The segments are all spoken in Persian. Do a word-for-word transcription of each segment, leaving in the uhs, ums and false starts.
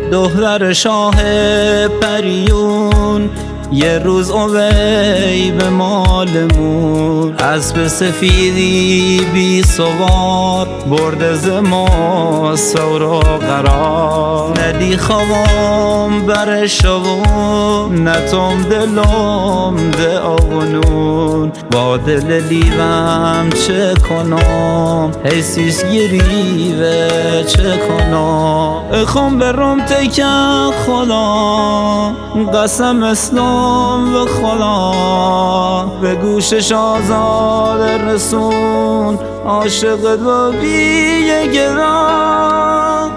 دختر شاه پریون یه روز اوی به مالمون اسب سفیدی بی سوار برده ز ما سورا قرار ندی خوام بر شوون نتوم دلم ده آغنون با دل لیوم چه کنم حسیس گریوه چه کنم اخم برم تکن خدا قسم اسلام به خدا به گوشش آزاد رسون عاشقت و بی گران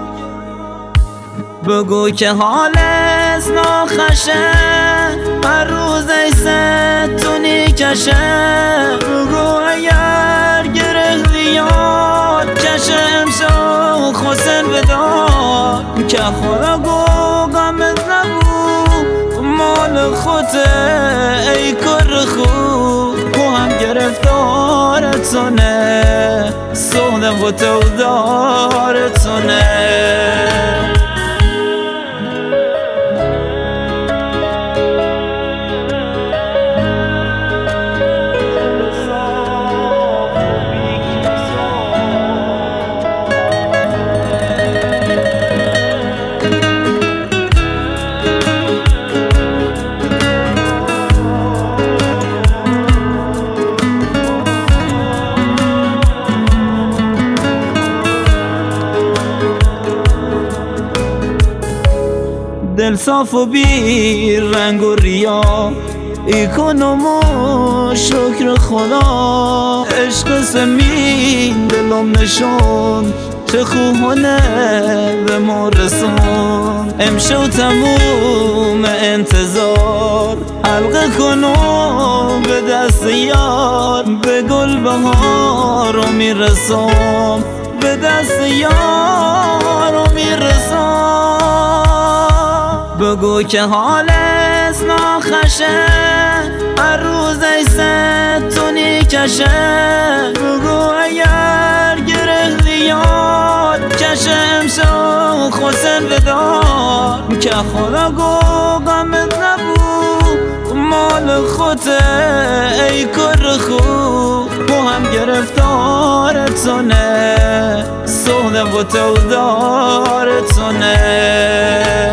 بگو که حالت ناخشه هر روز ایسه تو نیکشه بگو اگر گره بیاد کشه امشا خوسن بدار که خدا گو غمت نبود مال خوده ای کر خوب و هم گرفتارتونه سودم و تو دارتونه دل صاف و بی رنگ و ریا ای کنم و شکر خدا عشق سمین دلم نشون چه خوبانه به ما رسون امشو تموم انتظار حلقه کنم به دست یار به گل بهار رو میرسم به دست یار رو میرسم بگو که حالت ناخشه هر روز ایسه تو نیکشه بگو اگر گره بیاد کشه امشا خوسن بدار که خدا گو غمت نبود مال خوده ای کر خوب و هم گرفتارتونه سوده و تو دارتونه